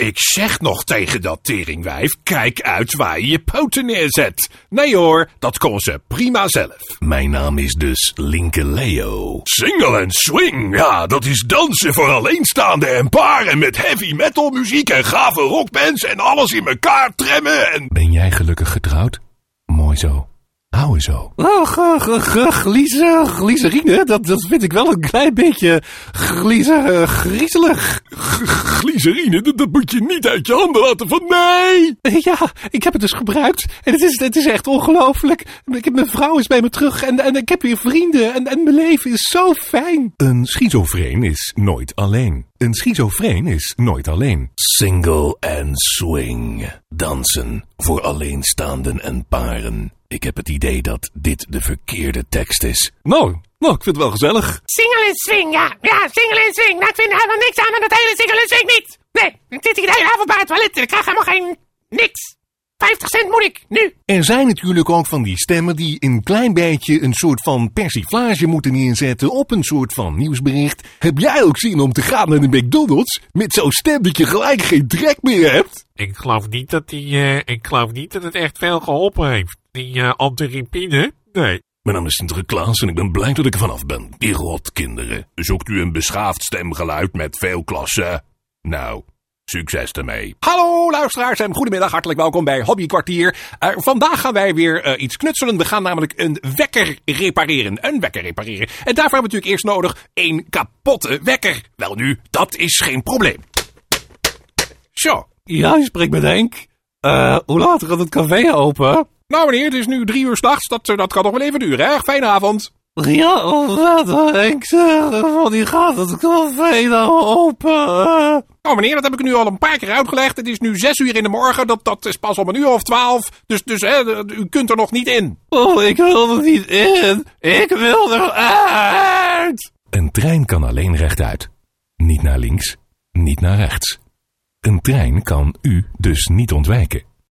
Ik zeg nog tegen dat teringwijf, kijk uit waar je poten neerzet. Nee hoor, dat kon ze prima zelf. Mijn naam is dus Linke Leo. Single en swing, ja, dat is dansen voor alleenstaanden en paren met heavy metal muziek en gave rockbands en alles in elkaar tremmen en... Ben jij gelukkig getrouwd? Mooi zo. Hou je zo. Glycerine, dat vind ik wel een klein beetje griezelig. Glycerine, dat moet je niet uit je handen laten van nee! Ja, ik heb het dus gebruikt. En het is echt ongelooflijk. Mijn vrouw is bij me terug en ik heb weer vrienden. En mijn leven is zo fijn. Een schizofreen is nooit alleen. Een schizofreen is nooit alleen. Single and swing. Dansen voor alleenstaanden en paren. Ik heb het idee dat dit de verkeerde tekst is. Nou, ik vind het wel gezellig. Single en swing, ja. Ja, single en swing. Nou, ik vind er helemaal niks aan dat hele single en swing niet. Nee, ik zit hier de hele avond bij het toilet en ik krijg helemaal geen niks. 50 cent moet ik, nu. Er zijn natuurlijk ook van die stemmen die een klein beetje een soort van persiflage moeten neerzetten op een soort van nieuwsbericht. Heb jij ook zin om te gaan naar de McDonald's met zo'n stem dat je gelijk geen trek meer hebt? Ik geloof niet dat het echt veel geholpen heeft. Die antiripine? Nee. Mijn naam is Sinterklaas en ik ben blij dat ik er vanaf ben. Die rotkinderen. Zoekt u een beschaafd stemgeluid met veel klasse? Nou, succes ermee. Hallo luisteraars en goedemiddag, hartelijk welkom bij Hobbykwartier. Vandaag gaan wij weer iets knutselen. We gaan namelijk een wekker repareren. En daarvoor hebben we natuurlijk eerst nodig een kapotte wekker. Wel nu, dat is geen probleem. Zo. Ja, je spreekt met Henk. Hoe laat gaat het café open? Nou meneer, het is nu 3 uur 's nachts. Dat kan nog wel even duren, hè? Fijne avond. Ja, wat Henk zeg. Wanneer gaat het café nou open? Nou meneer, dat heb ik nu al een paar keer uitgelegd. Het is nu 6 uur in de morgen. Dat is pas om 1:12. Dus hè, u kunt er nog niet in. Oh, ik wil er niet in. Ik wil eruit. Een trein kan alleen rechtuit. Niet naar links, niet naar rechts. Een trein kan u dus niet ontwijken.